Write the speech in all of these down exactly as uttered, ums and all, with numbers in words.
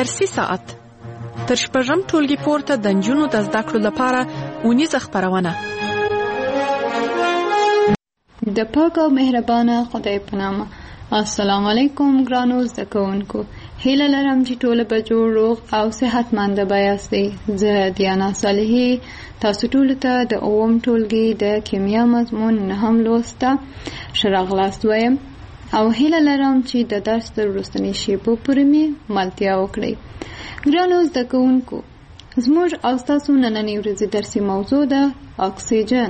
درسي ساعت تر شپږم ټولګي پورته د نجونو د زده کړو لپاره اونیزه خپرونه. د پاک او مهربانه خدای په نامه. السلام علیکم ګرانو زده کوونکو. هیله لرم چې ټول به جوړ روغ او صحتمند یاستئ. زه دیانا صالحی تاسو ټول ته د اووم ټولګي د کیمیا مضمون نهم لوست ته ښه راغلاست وایم او هیله لرم چې د درس تر وروستنۍ شیبو پورې مې ملتیا وکړئ. ګرانو زده کوونکو، زموږ او ستاسو نننۍ ورځې درسي موضوع ده اکسیجن.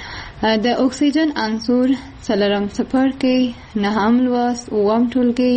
د اکسیجن عنصر څلورم څپرکی نهم لوست اووم ټولګي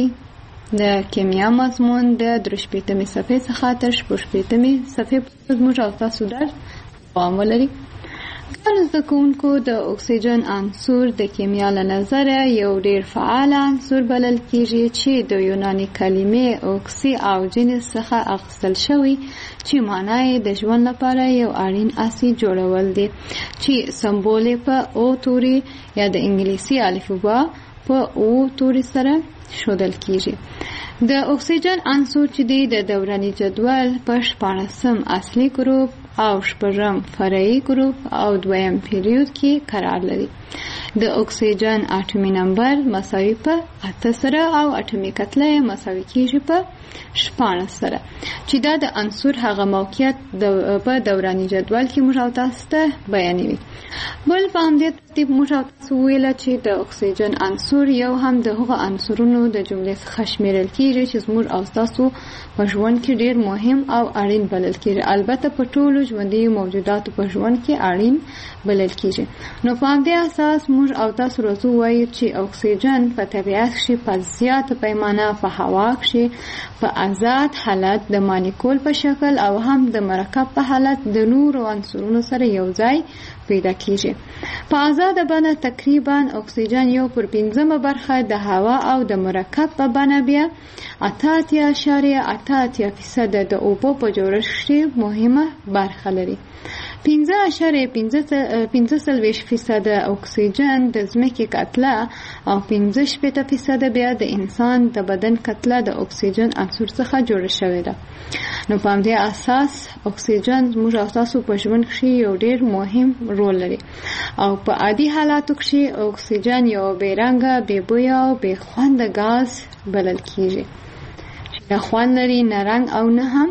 د کیمیا مضمون د درې شپېتمې صفحې څخه تر شپږ شپېتمې صفحې پورې زموږ او ستاسو درس دوام ولري. ګرانو زده کوونکو، د اکسیجن عنصر د کیمیا له نظره یو ډیر فعال عنصر بلل کیږي چې د یوناني کلمې اوکسی او جنس څخه اخیستل شوی چې معنی یې د ژوند لپاره یو اړین اسید جوړول دي چې سمبول په او توري یا د انګلیسي الفبا په او توري سره ښودل کیږي. د اکسیجن عنصر چې دی د دوراني جدول په شپاړسم اصلي ګروپ او شپږم فرعي ګروپ او دویم پیریود کې قرار لري. د اکسیجن اټومي نمبر مساوي په اته سره او اټومي کتله مساوي کیږي په شپاړس سره چې دا د عنصر هغه موقعیت په دوراني جدول کې موږ او تاسو ته بیانوي. بل په همدې ترتیب موږ او تاسو ویل چې د اکسیجن عنصر یو هم د هغو عنصرونو د جملې څخه شمیرل کیږي چې زموږ او تاسو په ژوند کې ډیر مهم او اړین بلل کیږي. البته په ټولو ژوندي موجوداتو په ژوند کې اړین بلل کیږي. نو په همدې اساس موږ او تاسو روزو وایو چې اکسیجن په طبیعت کې په زیاته پیمانه په هوا کې په آزاد حالت د مالیکول په شکل او هم د مرکب په حالت د نورو عنصرونو سره یو ځای پیدا کیږي. په آزاد بڼه تقریبا اکسیجن یو پر پنځمه برخه د هوا او د مرکب په بڼه بیا اته اتیا اعشاریه اته اتیا فیصد د اوبو په جوړښت کې مهمه برخه لري. پنځه اعشاریه پنځه څلوېښت فیصد اکسیجن د ځمکې کتله او پنځه شپېته فیصد بیا د انسان د بدن کتله د اکسیجن عنصر څخه جوړه شوې ده. نو په همدې اساس اکسیجن زموږ او تاسو په ژوند کې یو ډیر مهم رول لري او په عادي حالاتو کې اکسیجن یو بې رنګه، بې بویه او بې خونده غاز بلل کیږي چې نه خوند لري، نه رنګ او نه هم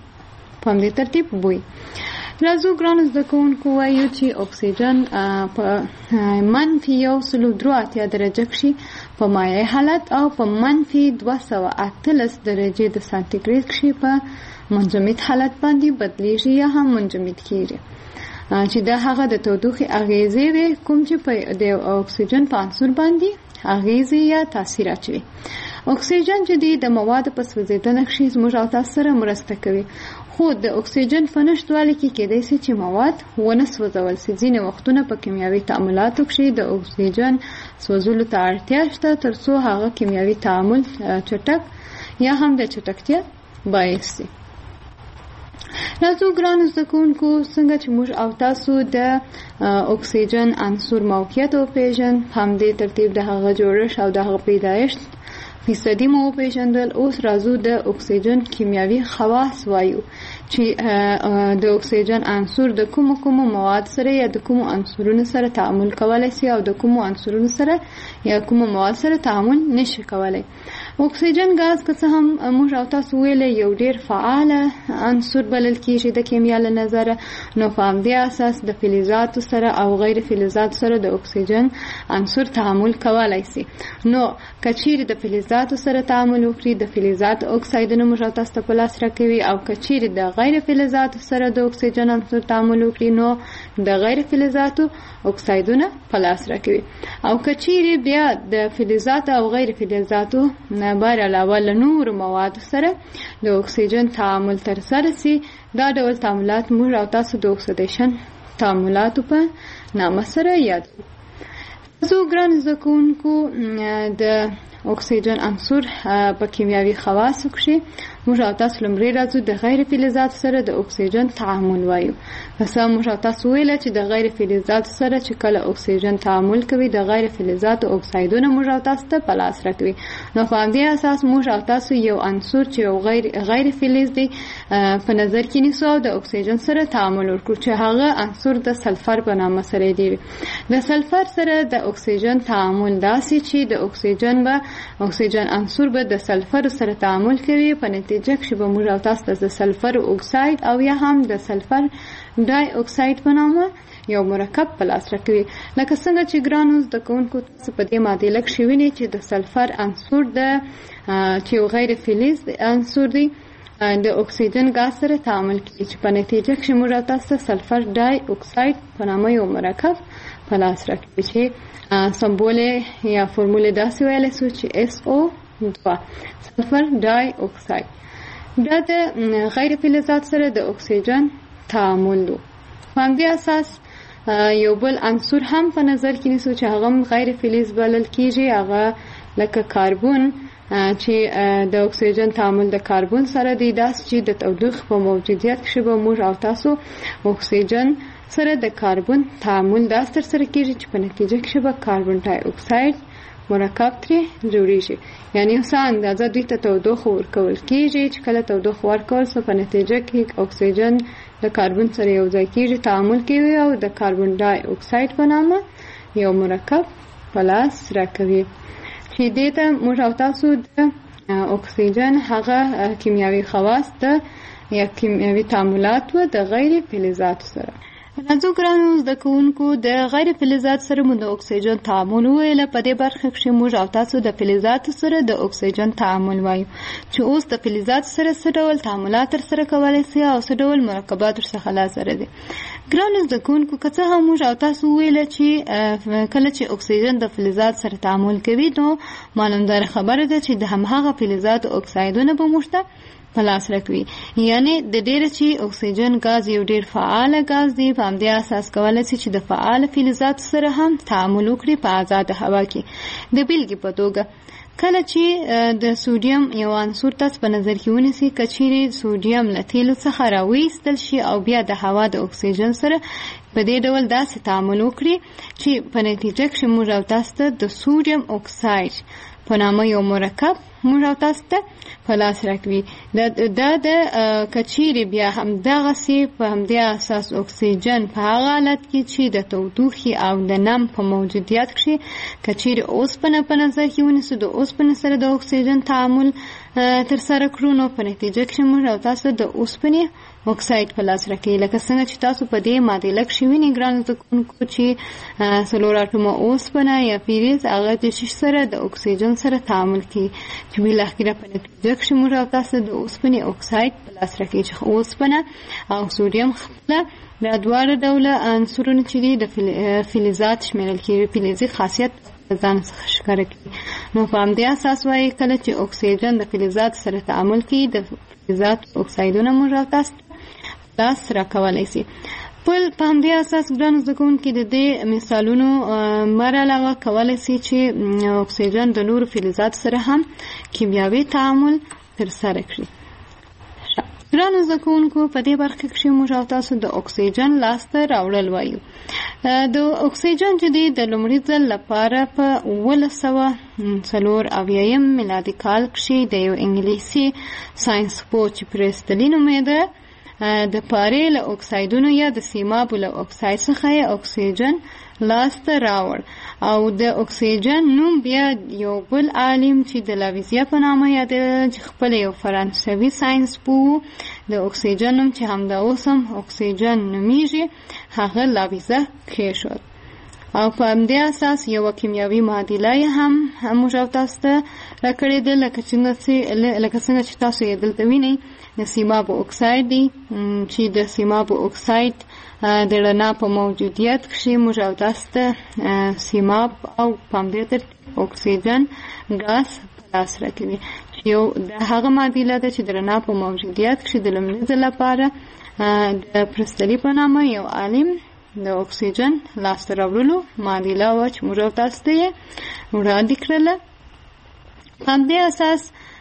په همدې ترتیب بوی. راځو ګرانو زده کوونکو وایو چې اکسیجن په منفي یو سلو درې اتیا درجه کې په مایع حالت او په منفي دوه سوه اتلس درجې د سانتیګریډ کې په منجمد حالت باندې بدلیږي یا هم منجمد کیږي چې دا هغه د تودوخې اغیزې وي کوم چې په د اکسیجن په عنصر باندې اغیزې یا تاثیر اچوي. اکسیجن چې دی د موادو په سوځیدنه کې زموږ او تاسو سره مرسته کوي، خو د اکسیجن په نشتوالي کې کېدای شي چې مواد ونه سوځول شي. ځینې وختونه په کیمیاوي تعاملاتو کې د اکسیجن سوځولو ته اړتیا شته تر څو هغه کیمیاوي تعامل چټک یا هم د چټکتیا باعث شي. راځو ګرانو زده کوونکو، څنګه چې موږ او تاسو د اکسیجن عنصر موقعیت وپېژنو، په همدې ترتیب د هغه جوړښت او د هغه پیدایښت فیصدي مو وپېژندل. اوس راځو د اکسیجن کیمیاوي خواص وایو چې د اکسیجن عنصر د کومو کومو مواد سره یا د کومو عنصرونو سره تعامل کولای شي او د کومو عنصرونو سره یا کومو مواد سره تعامل نشي کولای. اکسیجن غاز که څه هم موږ او تاسو ویل یو ډیر فعال عنصر بلل کیږي د کیمیا له نظره، نو په همدې اساس د فلزاتو سره او غیر فلزاتو سره د اکسیجن عنصر تعامل کولای شي. نو کچیر د فلزاتو سره تعامل وکړي د فلزاتو اکسایدونه موږ او تاسو ته په لاس راکوي او کچیر د غیر فلزاتو سره د اکسیجن عنصر تعامل وکړي نو د غیر فلزاتو اکسایدونه په لاس راکوي. او کچیر بیا د فلزاتو او غیر فلزاتو بر علاوه له نورو موادو سره د اکسیجن تعامل ترسره شي، دا ډول تعاملات موږ او تاسو د اکسیدیشن تعاملاتو په نامه سره یادوو. زه ګران زده کوونکو د اکسیجن عنصر په کیمیاوي خواصو کې موږ او تاسو لمړی راځو د غیر فلزات سره د اکسیجن تعامل وایو. پس موږ او تاسو ویل چې د غیر فلزات سره چې کله اکسیجن تعامل کوي د غیر فلزات اکسایدونه موږ او تاسو ته په لاس راکوي. نو په همدې اساس موږ او تاسو یو عنصر چې یو غیر غیر فلز دی په نظر کې نیسو او د اکسیجن سره تعامل وکړو چې هغه عنصر د سلفر په نامه سره دی. د سلفر سره د اکسیجن تعامل داسې چې د اکسیجن به اکسیجن عنصر به د سلفر سره تعامل کوي، په نتیجه کې به موږ او تاسو ته د سلفر اکساید او یا هم د سلفر ډای اکساید په نامه یو مرکب په لاس راکوي. لکه څنګه چې ګرانو زده کوونکو تاسو په دې معادله کې وینئ چې د سلفر عنصر د چې یو غیر فلز عنصر دی د اکسیجن ګاز سره تعامل کوي چې په نتیجه کې موږ تاسو ته سلفر ډای اکساید په نامه یو مرکب په لاس راکوي چې سمبول یا فرموله داسې ویلی شو چې اس او دوه سلفر ډای اکساید. دا د غیر فلزات سره د اکسیجن تعامل دی. په همدې اساس یو بل عنصر هم په نظر کې نیسو چې هغه غیر فلز بلل کېږي، هغه لکه کاربن چې د اکسیجن تعامل د کاربن سره دی. داسې چې د تودوخې په موجودیت کې به موږ او تاسو اکسیجن سره د کاربن تعامل داس تر سره کېږي چې په نتیجه کې به کاربن ډای اکساید مرکب ترې جوړیږي. یعنی څه اندازه دوی ته تودوخه ورکول کېږي چې کله تودوخه ورکول سو په نتیجه کې اکسیجن د کاربن سره یو ځای کېږي، تعامل کوي او د کاربن ډای اکساید په نامه یو مرکب په لاس راکوي چې دې ته موږ او تاسو د اکسیجن هغه کیمیاوي خواص د یا کیمیاوي تعاملات و د غیر فلزات سره. راځو ګرانو زده کوونکو د غیر فلزات سره مو د اکسیجن تعامل ویل. په دې برخه کې موږ او تاسو د فلزات سره د اکسیجن تعامل وایو چې اوس د فلزات سره څه ډول تعاملات تر سره کولای شي او څه ډول مرکبات تر څخه لازم دي. ګرانو زده کوونکو که څه هم موږ او تاسو ویل چې کله چې اکسیجن د فلزات سره تعامل کوي نو معلومدار خبره ده چې د هماغه فلزات اکسایدونه به موږ ته په لاس راکوي. یعنی د ډیره چې اکسیجن غاز یو ډیر فعال غاز دی، په همدې اساس کولای شي چې د فعال فلزات سره هم تعامل وکړي په آزاد هوا کې. د بیلګې په توګه کله چې د سوډیم یو عنصر تاسو په نظر کې ونیسئ، کچېرې سوډیم له تیلو څخه راویستل شي او بیا د هوا د اکسیجن سره په دې ډول داسې تعامل وکړي چې په نتیجه کې موږ او تاسو ته د سوډیم اکساید په نامه یو مرکب موږ او تاسو ته په لاس راکوي. دا د کچېرې بیا هم دغسې په همدې اساس اکسیجن په هغه حالت کې چې د تودوخې او د نم په موجودیت کې کچېرې اوسپنه په نظر کې ونیسو، د اوسپنې سره د اکسیجن تعامل تر سره کړو نو په نتیجه کې موږ او تاسو د اوسپنې اکساید په لاس راکوي. لکه څنګه چې تاسو په دې معادله کې وینئ ګرانو زده کوونکو چې څلور اټومه اوسپنه یا فلز هغه د شش سره د اکسیجن سره تعامل کوي چې بالاخره په نتیجه کې موږ او تاسو د اوسپنې اکساید په لاس راکوي چې اوسپنه او سوډیم خپله دا دواړه ډوله عنصرونه چې دي د فلزات شمیرل کېږي، فلزي خاصیت ځان څخه ښکاره کوي. نو په همدې اساس وایي کله چې اکسیجن د فلزات سره تعامل کوي د فلزات اکسایدونه موږ او تاسو لاس راکولی شي. بل په همدې اساس ګرانو زده کوونکي د دې مثالونو مر علاوه کولی شي چې اکسیجن د نورو فلزات سره هم کیمیاوي تعامل ترسره کړي. ګرانو زده کوونکو په دې برخه کې موږ او تاسو د اکسیجن لاسته راوړل وایو. د اکسیجن چې دی د لومړي ځل لپاره په اوولس سوه څلور اویایم میلادي کال کې د یو انګلیسي ساینسپوه چې پریسټلي نومېده د پارې له اکسایدونو یا د سیمابو له اکساید څخه یې اکسیجن لاسته راوړ او د اکسیجن نوم بیا یو بل عالم چې د لاویزیا په نامه یادېده چې خپل یو فرانسوي ساینسپوه د اکسیجن نوم چې همدا اوس هم اکسیجن نومیږي هغه لاویزه کېښود او په همدې اساس یوه کیمیاوي معادله یې هم موږ او تاسو ته راکړې ده لکه څنګه چې تاسو یې دلته وینئ. د سیمابو اکساید دی چې د سیمابو اکساید د رڼا په موجودیت کې موږ او تاسو ته سیماب او په همدې ترتیب اکسیجن ګاز په لاس راکوي چې یو د هغه معادله ده چې د رڼا په موجودیت کې د لومړي ځل لپاره د پریسټلي په نامه یو عالم د اکسیجن لاسته راوړلو معادله وه چې موږ او تاسو ته یې وړاندې کړله. په همدې اساس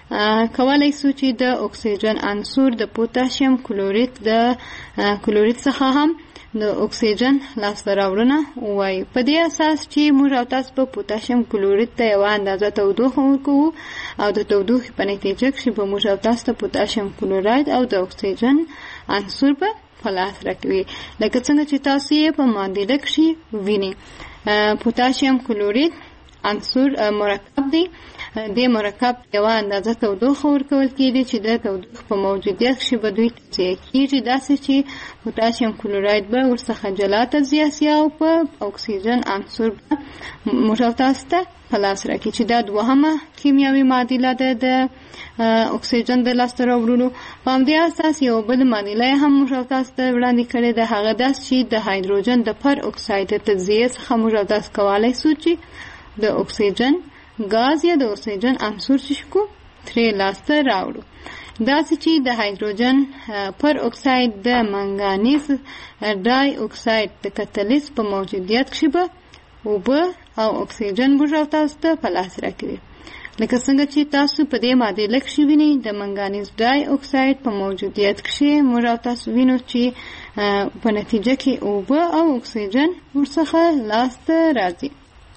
کولای شو چې د اکسیجن عنصر د پوتاشیم کلورید د کلورید څخه هم د اکسیجن لاسته راوړنه وایي. په دې اساس چې موږ او تاسو په پوتاشیم کلورید ته یوه اندازه تودوخه ورکوو او د تودوخې په نتیجه کې به موږ او تاسو ته پوتاشیم کلوراید او د اکسیجن عنصر به په لاس راکوي. لکه څنګه چې تاسو یې په معادله کې وینئ. پوتاشیم کلورید عنصر مرکب دی. د مرکب یوه اندازه تودوخه ورکول کېږي چې د تودوخې په موجودیت کې به دوی تجزیه کېږي، داسې چې پوتاشیم کلوراید به ورڅخه جلا تجزیه سي او په اکسیجن عنصر به موږ او تاسو ته په لاس راکړي چې دا دوهمه کیمیاوي معادله ده د اکسیجن د لاسته راوړلو. په همدې اساس یو بل معادله هم موږ او تاسو ته وړاندې کړې ده، هغه دا چې د هایدروجن د پر اکساید د تجزیې څخه موږ او تاسو کولی شو چې د اکسیجن ګاز یا د اکسیجن عنصر چې کو ترې لاسته راوړو. داسې چې د هایدروجن پر اکساید د منګانیز ډای اکساید د کتلیس په موجودیت کې به اوبه او اکسیجن موږ او تاسو ته په لاس راکوي. لکه څنګه چې تاسو په دې معادله کې وینئ د منګانیز ډای اکساید په موجودیت کې موږ او تاسو وینو چې په نتیجه کې اوبه او اکسیجن ورڅخه لاسته راځي.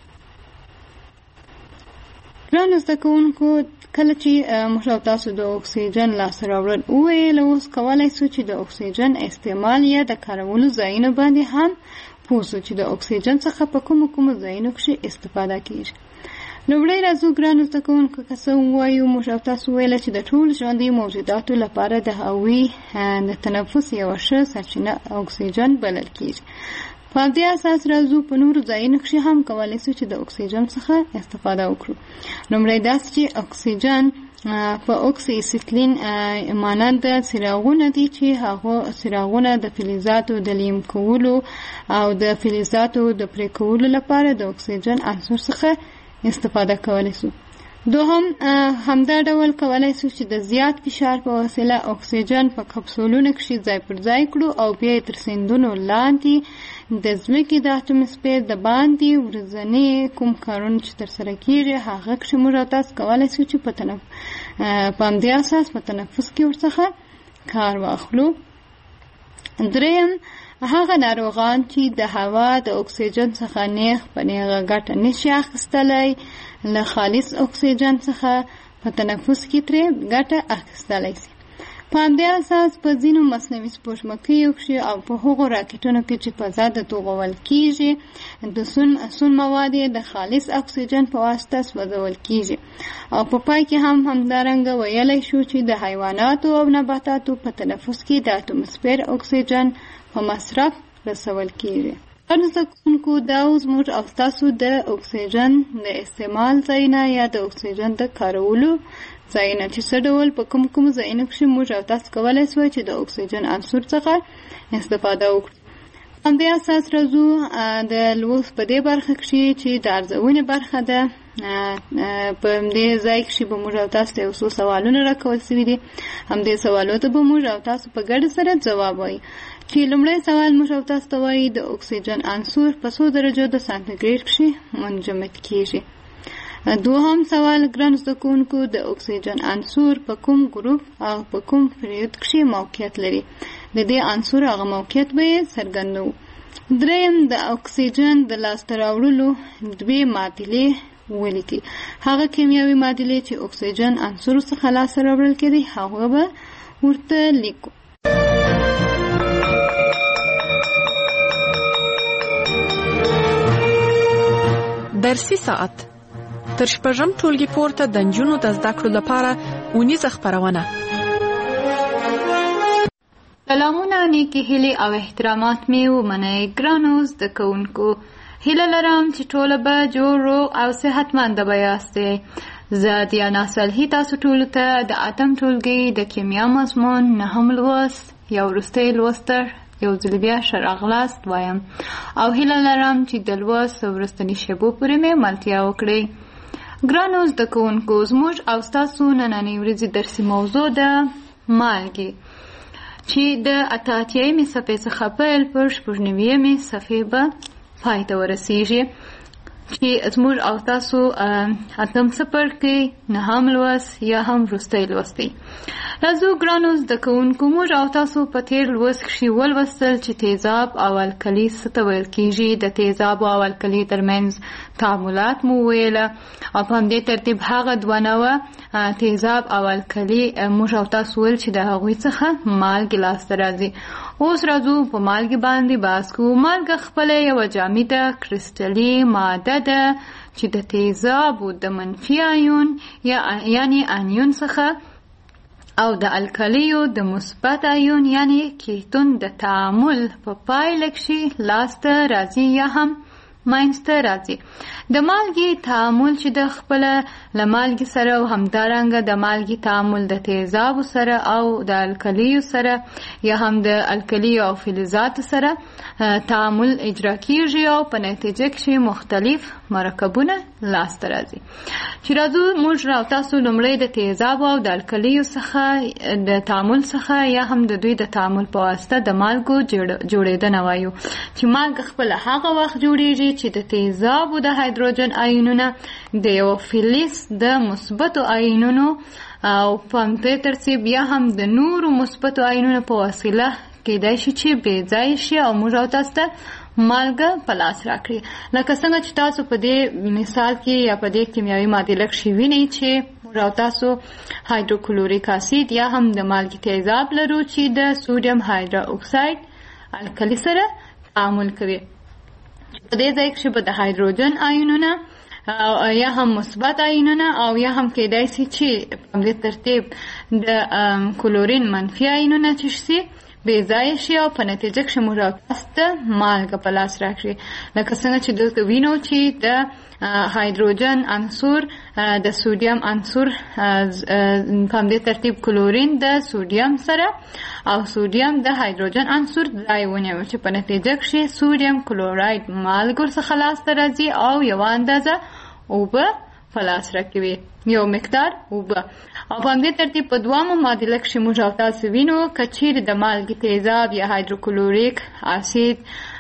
ګرانو زده کوونکو، کله چې موږ او تاسو د اکسیجن لاسته راوړل وویل، اوس کولی شو چې د اکسیجن استعمال یا د کارولو ځایونه باندې هم پوه شو چې د اکسیجن څخه په کومو کومو ځایونو کې استفاده کېږي. لومړی راځو ګرانو زده کوونکو، که څه ووایو، موږ او تاسو ویله چې د ټول ژوندي موجوداتو لپاره د هغوی د تنفس یوه ښه سرچینه اکسیجن بلل کېږي. په همدې اساس راځو په نورو ځایونو کې هم کولی شو چې د اکسیجن څخه استفاده وکړو. لومړی داسې چې اکسیجن په اکسی اسیتلین مانند څراغونه دي چې هغه څراغونه د فلزاتو د لیم کولو او د فلزاتو د پرې کولو لپاره د اکسیجن عنصر څخه استفاده کولی شو. دوهم همدا ډول کولی شو چې د زیات فشار په وسیله اکسیجن په کپسولونو کې ځای پر ځای کړو او بیا یې تر سیندونو لاندې د ځمکې د اټموسفیر د باندې ورځنی کوم کارونه چې ترسره کېږي هغه کې موږ او تاسو کولی شو چې په تنفس په همدې اساس په تنفس کې ورڅخه کار واخلو. دریم هغه ناروغان چې د هوا د اکسیجن څخه نیغ په نیغه ګټه نشي اخیستلی، له خالص اکسیجن څخه په تنفس کې ترې ګټه اخیستلی شي. په همدې اساس په ځینو مصنوعي سپوږمکیو کې او په هغو راکټونو کې چې فضا ته توغول کېږي د سون سون مواد د خالص اکسیجن په واسطه سوځول کېږي. او په پای کې هم همدارنګه ویلی شو چې د حیواناتو او نباتاتو په تنفس کې د اټموسفیر اکسیجن په مصرف رسول کېږي. ګرانو زده کوونکو، دا اوس موږ او تاسو د اکسیجن د استعمال ځایونه یا د اکسیجن د کارولو ځایونه چې څه ډول په کوم کوم ځایونو کې موږ او تاسو کولی شو چې د اکسیجن عنصر څخه استفاده وکړو. همدې اساس راځو د لوست په دې برخه کې چې د ارزونې برخه ده. په همدې ځای کې به موږ او تاسو ته یو څو سوالونه راکول شوي دي. همدې سوالو ته به موږ او تاسو په ګډه سره ځواب وایي. چې لومړی سوال موږ او تاسو ته وایي د اکسیجن عنصر په څو درجو د سانتیګریډ کې منجمد کېږي. دوهم سوال ګرانو زده کوونکو، د اکسیجن عنصر په کوم ګروپ او په کوم پریود کې موقعیت لري؟ د دې عنصر هغه موقعیت به یې څرګندوو. دریم د اکسیجن د لاسته راوړلو دوې معادلې ولیکئ. هغه کیمیاوي معادلې چې اکسیجن عنصر څخه لاسته راوړل کېدي هغه به ورته لیکو. درسي ساعت تر شپږم ټولګي پورته د نجونو د زده کړو لپاره اونیزه خپرونه. سلامونه، نیکی هیلې او احترامات مې ومنئ. ګرانو زده کوونکو، هیله لرم چې ټوله به جوړ روغ او صحتمنده به یاستئ. زه دیانا صالحي تاسو ټولو ته د اتم ټولګي د کیمیا مضمون نهم لوست یا وروستی لوست یو ځل بیا ښه راغلاست وایم او هیله لرم چې د لوست وروستني شیبو پورې مې ملتیا وکړئ. ګرانو زده کوونکو، زموږ او ستاسو نننۍ ورځې درسي موضوع ده مالګې، چې د اته اتیایمې صفحې څخه پیل پر شپږ نوي یمې صفحې به پای ته ورسیږي. چې زموږ او تاسو اتم څپرکي نهم لوست یا هم وروستی لوست دی. راځو ګرانو زده کوونکو، موږ او تاسو په تېر لوست کښې ولوستل چې تیزاب او القلي څه ته ویل کېږي. د تیزاب او القلي ترمنځ تعاملات مو وویله او په همدې ترتیب هغه دوه نوعه تیزاب او القلي موږ او تاسو ویل چې د هغوی څخه مالګې لاسته راځي. اوس راځو په مالګې باندې بحث کوو. مالګه خپله یوه جامده کرسټلي ماده ده چې د تیزابو د منفي آیون یا یعنی انیون څخه او د القلیو د مثبت آیون یعنی کیتون د تعامل په پایله کښې لاسته راځي یا هم منځته راځي. د مالګې تعامل چې د خپله له مالګې سره او همدارنګه د مالګې تعامل د تیزابو سره او د القلیو سره یا هم د القلیو او فلزاتو سره تعامل اجرا کیږي او په نتیجه کښې مختلف مرکبونه لاسته راځي. چې راځو موږ راو تاسو لومړی د تیزابو او د القلیو څخه د تعامل څخه یا هم د دوی د تعامل په واسطه د مالګو جوړېدنه وایو. چې مالګه خپله هغه وخت جوړېږي چې د تیزابو د هایدروجن آیونونه د یو فلز د مثبتو آیونونو او په همدې ترتیب یا هم د نورو مثبتو آیونونو په وسیله کېدای شي چې بې ځایه شي او موږ او تاسو ته مالګه په لاس راکړي. لکه څنګه چې تاسو په دې مثال کې یا په دې کیمیاوي معادله کښې وینئ چې موږ او تاسو هایدروکلوریک اسید یا هم د مالګې تیزاب لرو چې د سودیم هایدرو اکساید القلي سره تعامل کوي. په دې ځای کښې به د هایدروجن آیونونه یا هم مثبت آیونونه او یا هم کېدای شي چې په همدې ترتیب د کلورین منفي آیونونه چې شي بې ځایه شي او په نتیجه کښې موږ او تاسو ته مالګه په لاس راکړي. لکه څنګه چې دلته وینو چې د هایدروجن عنصر د سودیم عنصر په همدې ترتیب کلورین د سودیم سره او سودیم د هایدروجن عنصر ځای ونیو چې په نتیجه کښې سودیم کلوراید مالګو څخه لاسته راځي او یوه اندازه اوبه په لاس راکوي، یو مقدار اوبه. او په همدې ترتیب په دوامه معادله کښې موږ او تاسو وینو که چیرې د مالګې تیزاب یا هایدروکلوریک اسید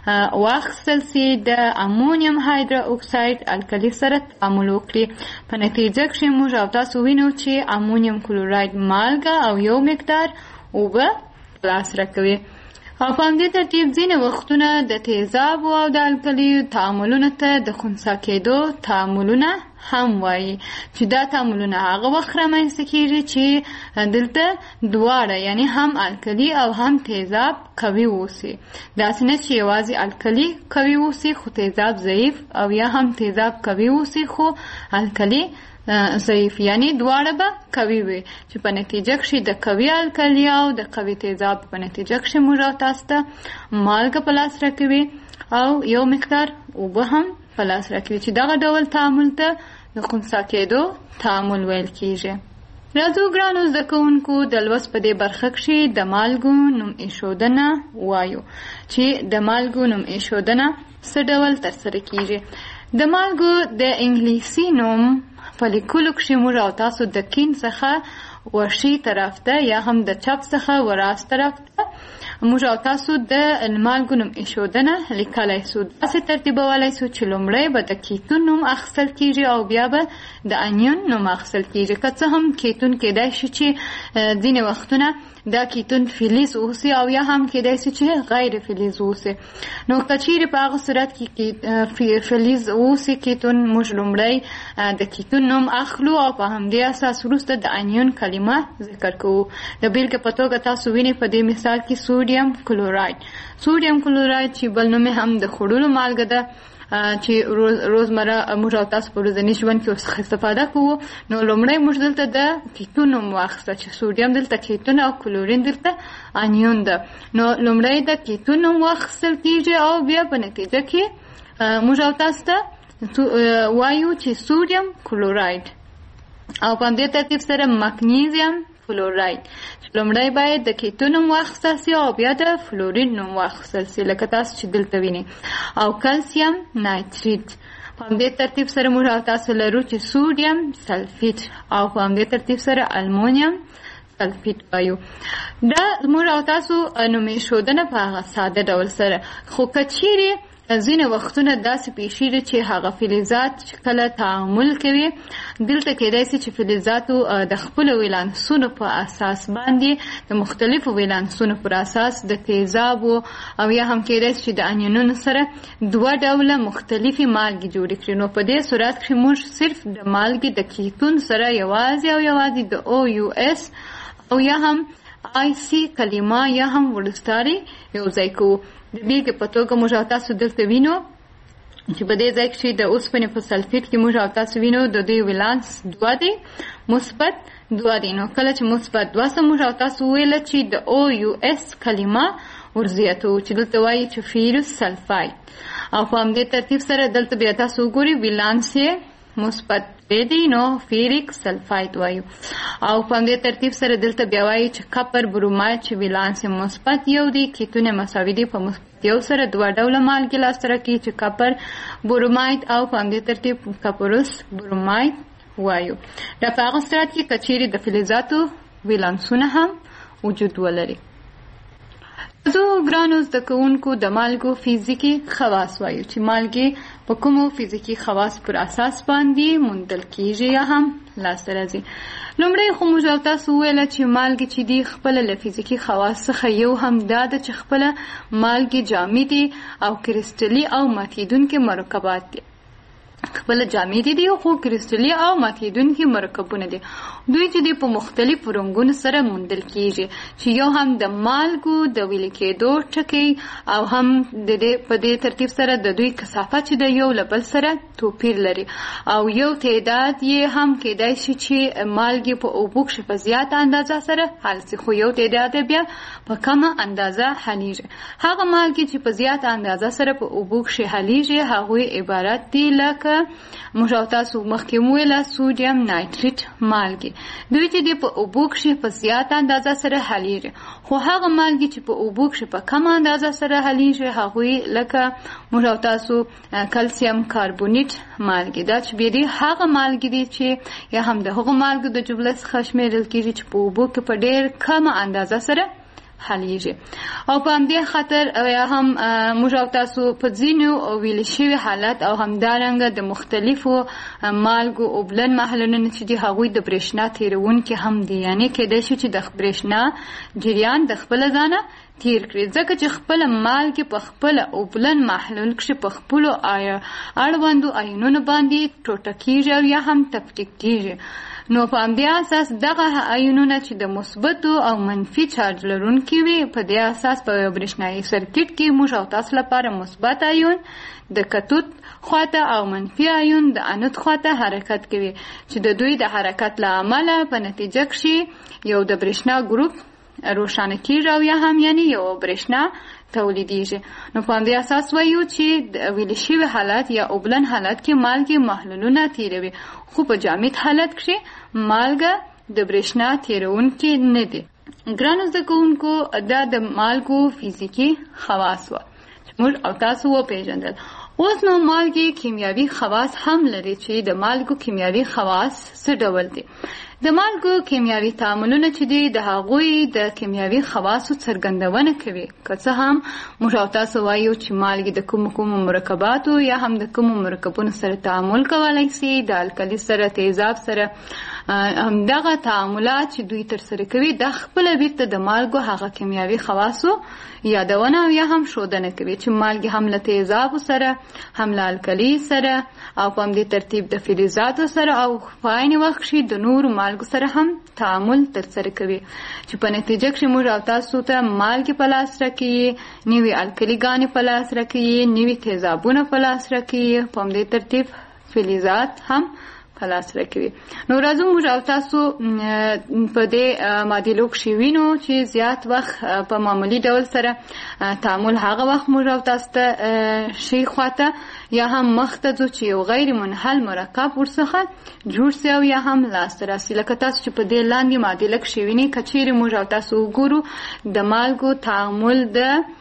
واخیستل سي د امونیم هایدرو اکساید القلي سره تعامل وکړي، په نتیجه کښې موږ او تاسو وینو چې امونیم کلوراید مالګه او یو مقدار اوبه په لاس راکوي. او په همدې ترتیب ځینې وختونه د تیزابو او د القلیو تعاملونو ته د خنثی کېدو تعاملونه هم وایي چې دا تعاملونه هغه وخت رامنځته کېږي چې دلته دواړه یعنی هم القلي او هم تیزاب قوي اوسي. داسې نه چې یوازې القلي قوي اوسي خو تیزاب ضعیف او یا هم تیزاب قوي اوسي خو القلي ضعیف، یعنی دواړه به قوي وي چې په نتیجه کښې د قوي القلي او د قوي تیزاب په نتیجه کښې موږ او تاسو ته مالګه په لاس راکوي او یو مقدار اوبه هم په لاس راکوي چې دغه ډول تعامل ته د خنثی کېدو تعامل ویل کېږي. راځو ګرانو زده کوونکو د لوست په دې برخه کښې د مالګو نوم ایښودنه وایو چې د مالګو نوم ایښودنه څه ډول ترسره کېږي. د مالګو د انګلیسي نوم په لیکلو کښې موږ او تاسو د کین څخه ورشي طرف ته یا هم د چپ څخه وراس طرف ته موږ او تاسو د مالګو نوم ایښودنه لیکلی سو. داسې ترتیبولی سو چې لومړی به د کیتون نوم اخیستل کېږي او بیا به د انیون نوم اخیستل کېږي. که څه هم کیتون کېدای شي چې ځینې وختونه دا کیتون فلز اوسي او یا هم کېدای شي چې غیر فلز اوسي. نو که چیرې په هغه صورت کې فلز اوسي کیتون موږ لومړی د کیتون نوم اخلو او په همدې اساس وروسته د انیون کلمه ذکر کوو. د بیلګې په توګه تاسو وینئ په دې مثال کې سودیم کلوراید. سودیم کلوراید چې بل نوم هم د خوړلو مالګه ده چې روزمره موږ او تاسو په ورځني ژوند کې ورڅخه استفاده کوو. نو لومړی موږ دلته د کیتون نوم واخیسته چې سودیم دلته کیتون او کلورین دلته انیون ده. نو لومړی د کیتون نوم واخیستل کېږي او بیا په نتیجه کې موږ او تاسو ته وایو چې سودیم کلوراید او په همدې ترتیب سره مګنیزیم فلوراید. لومړی باید د کیتون نوم واخیستل سي او بیا د فلورین نوم واخیستل سي لکه تاسو چې دلته وینئ. او کلسیم نایتریت په همدې ترتیب سره موږ او تاسو لرو چې سودیم سلفیت او په همدې ترتیب سره المونیم سلفیت وایو. دا موږ او تاسو نوم ایښودنه په هغه ساده ډول سره. خو که چیرې ځینې وختونه داسې پیښیږي چې هغه فلزات چې کله تعامل کوي دلته کېدای شي چې فلزاتو د خپلو ولانسونو په اساس باندې د مختلفو ولانسونو پر اساس د تیزابو او یا هم کېدای شي د انیونونو سره دوه ډوله مختلفې مالګې جوړې کړي. نو په دې صورت کې موږ صرف د مالګې د کیتون سره یوازې او یوازې د او یو اس او یا هم آی سی کلمه یا هم ورستاري یو ځای کوو. د بیلګې په توګه موږ او تاسو دلته وینو چې په دې ځای کې د اوسپنې په سلفیټ کې موږ او تاسو وینو د دوی ولانس دوه دی، مثبت دوه دی. نو کله چې مثبت دوه سه موږ او تاسو ویله چې د او یو اس کلمه ورزیاتو چې دلته وایي چې فیروس سلفاید او په همدې ترتیب سره دلته بیا تاسو وګورئ ولانس یې مثبت دی نو فیریک سلفاید وایو او په همدې ترتیب سره دلته بیا وایي چې کپر بروماید چې ولانس مثبت یو دی کیتونه مساوي دي په مثبت یو سره دوه ډوله مالګې لاسته راکوي چې کپر بروماید او په همدې ترتیب کپروس بروماید وایو. دا په هغه صورت کې که چیرې د فلزاتو ولانسونه هم وجود ولري. زه ګرانو زده کوونکو د مالګو فزیکي خواص وایو چې مالګې په کومو فزیکي خواص پر اساس باندې موندل کیږي یا هم لاسته راځي. لومړی خو موږ او تاسو وویله چې مالګې چې دي خپله له فزیکي خواص څخه یو هم دا ده چې خپله مالګې جامدي او کرسټلي او ماتېدونکي مرکبات دي. خپله جامدي دي خو کرسټلي او ماتېدونکي مرکبونه دي. دوی چې دي په مختلفو رنګونو سره موندل کیږي چې یو هم د مالګو د ویلې کېدو ټکي او هم د دې په دې ترتیب سره د دوی کثافت چې د یو له بل سره توپیر لري او یو تعداد یې هم کېدای شي چې مالګې په اوبو کښې په زیاته اندازه سره حل شي خو یو تعداد بیا په کمه اندازه حلیږي. هغه مالګې چې په زیاته اندازه سره په اوبو کښې حلیږي هغوی عبارت دي لکه موږ او تاسو مخکې مو ویله سوډیم نایتریټ مالګې. دوی چې دي په اوبو کښې په زیاته اندازه سره حلیږي خو هغه مالګې چې په اوبو کښې په کمه اندازه سره حلیږي هغوی لکه موږ او تاسو کلسیم کاربونیټ مالګې. دا چې بیا دي هغه مالګې دي چې یا هم د هغو مالګو د جملې څخه شمېرل کېږي چې په اوبو کې په ډېر کمه اندازه سره حلیږي او په همدې خاطر یا هم موږ او تاسو په ځینو ویلې شوي حالت او همدارنګه د مختلفو مالګو اوبلن محلولونه چې دي هغوی د برېښنا تېرونکي هم دي، یعنې کېدای شي چې د برېښنا جریان د خپله ځانه تیر کړي ځکه چې خپله مالګې په خپله اوبلن محلول کښې په خپلو اړوندو آیونونو باندې ټوټه کېږي او یا هم تفکیک کېږي. نو په همدې اساس دغه آیونونه چې د مثبتو او منفي چارج لرونکي وي په دې اساس په یو برېښنایي سرکټ کې موږ او تاسو لپاره مثبت آیون د کتود خواته او منفي آیون د انود خواته حرکت کوي چې د دوی د حرکت له امله په نتیجه کښې یو د برېښنا ګروپ روښانه کېږي او یا هم یعنې یو برېښنا تولیدیږي. نو په همدې اساس وایو چې د ویلې شوي حالت یا اوبلن حالت کې مالګې محلولونه تیروي خو په جامد حالت کښې مالګه د برېښنا تیرونکي نه دي. ګرانو زده کوونکو دا د مالګو فزیکي خواص وه چې موږ او تاسو وپېژندل. اوس نو مالګې کیمیاوي خواص هم لري چې د مالګو کیمیاوي خواص څه ډول دي. د مالګو کیمیاوي تعاملونه چې دي د هغوی د کیمیاوي خواصو څرګندونه کوي. که څه هم موږ او تاسو وایو چې مالګې د کومو کومو مرکباتو یا هم د کومو مرکبونو سره تعامل کولی شي، د الکلي سره، تیزاب سره، همدغه تعاملات چې دوی ترسره کوي دا خپله بیرته د مالګو هغه کیمیاوي خواصو یادونه او یا هم ښودنه کوي چې مالګې هم له تیزابو سره، هم له الکلي سره او په همدې ترتیب د فلزاتو سره او په عین وخت کښې د نورو مالګو سره هم تعامل ترسره کوي چې په نتیجه کښې موږ او تاسو ته مالګې په لاس راکوي، نوي الکلي ګانې په لاس راکوي، نوي تیزابونه په لاس راکوي، په همدې ترتیب فلزات هم په لاس راکوي. نو راځو موږ او تاسو په دې معادلو کښې وینو چې زیات وخت په معمولي ډول سره تعامل هغه وخت موږ او تاسو ته ښي خواته یا هم مخ ته ځو چې یو غیر منحل مرکب ورڅخه جوړ سي او یا هم لاسته راسي. لکه تاسو چې په دې لاندې معادله کښې وینئ که چیرې موږ او تاسو وګورو د مالګو تعامل د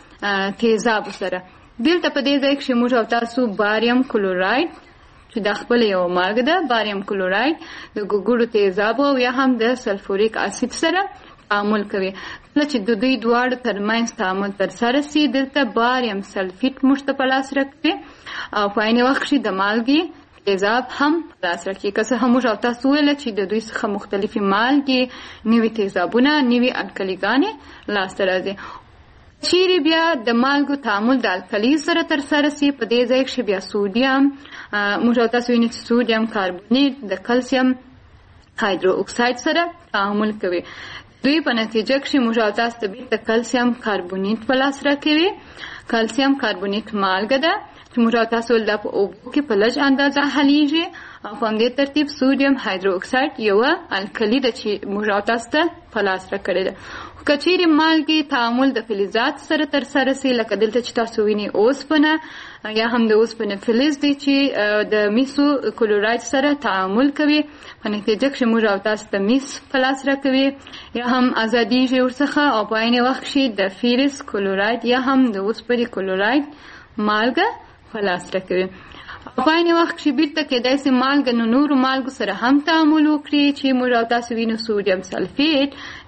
تیزابو سره. دلته په دې ځای کښې موږ او تاسو باریم کلوراید چې دا خپل یو مالګه ده، باریم کلوراید د ګوګړو تیزابو او یا هم د سلفوریک اسید سره تعامل کوي. کله چې د دوی دواړو ترمنځ تعامل ترسره سي دلته باریم سلفیټ موږ ته په لاس راکوي او په عین وخت کې د مالګې تیزاب هم په لاس راکوي. که څه هم موږ او تاسو وویله چې د دوی څخه مختلفې مالګې، نوي تیزابونه، نوي الکلیګانې لاسته راځي. چیرې بیا د مالګو تعامل د الکلی سره ترسره سي په دې ځای کې بیا سودیم موږ او تاسو وینئ چې سودیم کاربونیت د کلسیم هایدرو اکساید سره تعامل کوي. دوی په نتیجه کې موږ او تاسو ته بیرته کلسیم کاربونیت په لاس راکوي. کلسیم کاربونیت مالګه ده چې موږ او تاسو له په اوبو کې په لږ اندازه حلیږي او په همدې ترتیب سودیم هایدرو اکساید یوه الکلی ده چې موږ او تاسو ته په لاس راکړې ده. که چیرې مالګې تعامل د فلزات سره ترسره سي لکه دلته چې تاسو وینئ اوسپنه یا هم د اوسپنې فلز دی چې د میسو کلوراید سره تعامل کوي، په نتیجه کې موږ او تاسو ته میس په لاس راکوي یا هم ازادیږي ورڅخه او په عین وخت کې د فیرس کلوراید یا هم د اوسپنې کلوراید مالګه په لاس راکوي. په عین وخت کې بیرته کېدای سي مالګه نو نورو مالګو سره هم تعامل وکړي چې موږ او تاسو وینو سودیم سلفیټ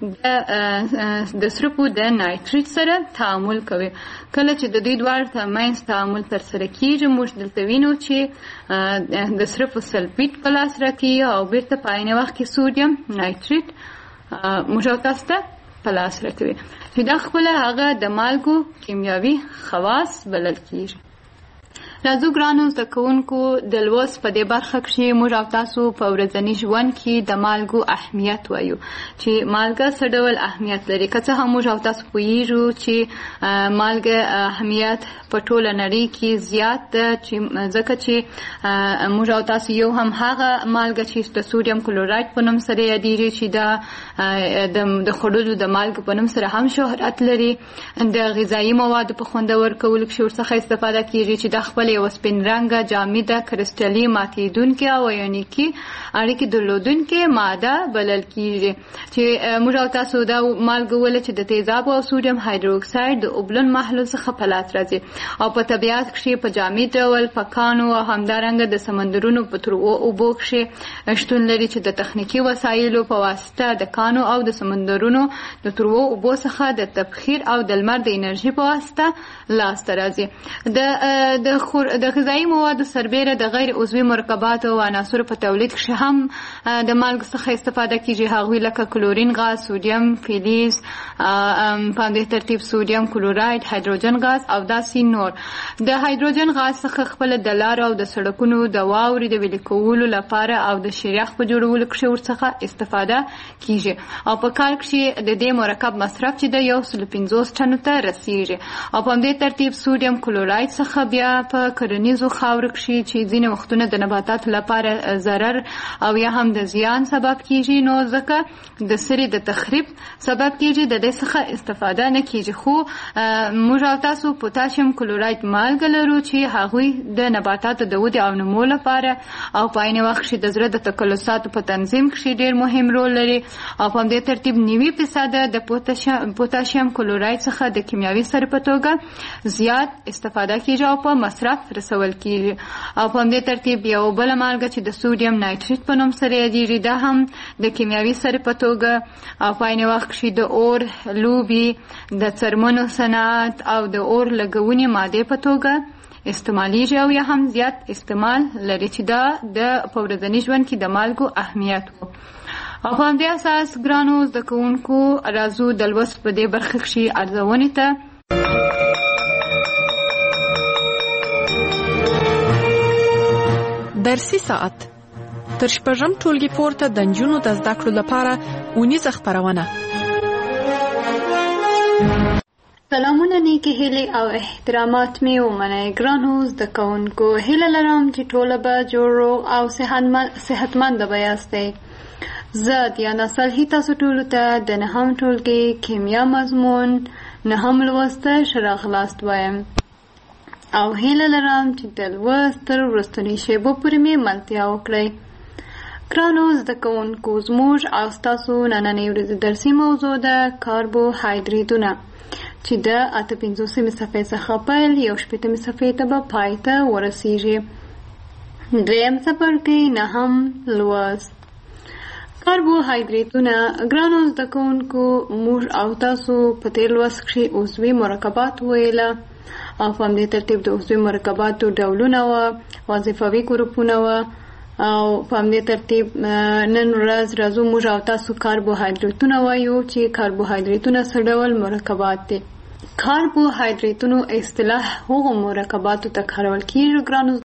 د سرپو د نایتریت سره تعامل کوي. کله چې د دوی دواړو ترمنځ تعامل ترسره کېږي موږ دلته وینو چې د سرپو سلفیټ په لاس راکوي او بیرته په عین وخت کې سودیم نایتریت موږ او تاسو ته په لاس راکوي چې دا خپله هغه د مالګو کیمیاوي خواص بلل کېږي. راځو ګرانو زده کوونکو د لوست په دې برخه کې موږ او تاسو په ورځني ژوند کې د مالګو اهمیت وایو چې مالګه څه ډول اهمیت لري. که څه هم موږ او تاسو پوهیږو چې مالګه اهمیت په ټوله نړۍ کې زیات ده چې ځکه چې موږ او تاسو یو هم هغه مالګه چې د سودیم کلوراید په نوم سره یادېږي چې دا د خوړلو د مالګو په نوم سره هم شهرت لري. د غذایي موادو په خوندور کولو کې ورڅخه استفاده کېږي چې دا خپل یو سپین رنګه جامده کرسټلي ماتېدونکې او ایونیکي اړیکې درلودونکې ماده بلل کېږي چې موږ او تاسو دا مالګه وویله چې د تیزابو او سودیم هایدروکساید د اوبلن محلول څخه په لاس راځي او په طبیعت کې په جامد ډول په کانو او همدارنګه د سمندرونو په تروو اوبو کې شتون لري چې د تخنیکي وسایلو په واسطه د کانو او د سمندرونو د تروو اوبو څخه د تبخیر او د لمر د انرژي په واسطه لاسته راځي. د د د غذایي موادو سربیره د غیر عضوي مرکباتو او عناصرو په تولید کې هم د مالګې څخه استفاده کیږي، هغوی لکه کلورین غاز، سودیم فلز، په همدې ترتیب سودیم کلوراید، هایدروجن غاز او داسې نور. د هایدروجن غاز څخه خپل د لارو او د سړکونو د واورې د ویلې کولو لپاره او د شیریخ په جوړولو کې ورڅخه استفاده کیږي او په کال کې د دې مرکب مصرف چې د یو سل پنځوس ټنو ته رسیږي او په همدې ترتیب سودیم کلوراید څخه بیا په کرنیزو خاورو کې چې ځینې وختونه د نباتاتو لپاره ضرر او یا هم د زیان سبب کیږي نو ځکه د سرې د تخریب سبب کیږي د دې څخه استفاده نه کیږي. خو موږ او تاسو پوتاشیم کلوراید مالګه لرو چې هغوی د نباتاتو د ودې او نمو لپاره او په عین وخت کې د زړه د تکلساتو په تنظیم کې ډېر مهم رول لري او په همدې ترتیب نوي فیصده د پوتاشیم کلوراید څخه د کیمیاوي سرې په توګه زیات استفاده کیږي او په مصرف رسول کیږي او په همدې ترتیب یو بله مالګه چې د سودیم نایتریت په نوم سره یادېږي دا هم د کیمیاوي سرې په توګه او په عین وخت کې د اور لوبې د څرمنو صنعت او د اور لګونې مادې په توګه استعمالیږي او یا هم زیات استعمال لري چې دا د په ورځني ژوند کې د مالګو اهمیت و. او په همدې اساس ګرانو زده کوونکو راځو د لوست په دې برخه کې ارزونې ته. درسي ساعت تر شپږم ټولګي پورته د نجونو د زده کړو لپاره اونیزه خپرونه. سلامونه، نیکې هیلې او احترامات مې ومنئ ګرانو زده کوونکو. هیله لرم چې ټوله به جوړ روغ او صحتمنده به یاستئ. زه دیانا صالحي تاسو ټولو ته د نهم ټولګي کیمیا مضمون نهم لوست ښه راغلاست وایم او هیله لرم چې د لوست تر وروستنۍ شیبو پورې مې ملتیا وکړئ. ګرانو زده کوونکو، زموږ او ستاسو نننۍ ورځې درسي موضوع ده کاربوهایدریتونه چې د اته پنځوسمې صفحې څخه پیل یو شپېتمې صفحې ته به پای ته ورسیږي. دریم څپرکی نهم لوست. کاربوهایډریټونه ګرانو زده کوونکو موږ او تاسو په تیر لوست کې عضوي مرکبات ویله او په همدې ترتیب د عضوي مرکباتو ډولونه وه، وظیفوي ګروپونه وه او په همدې ترتیب نن ورځ راځو موږ او تاسو کاربوهایډریټونه وایو چې کاربوهایډریټونه څه ډول مرکبات دي. کاربوهایډریټونو اصطلاح هغو مرکباتو ته کارول کېږي ګرانو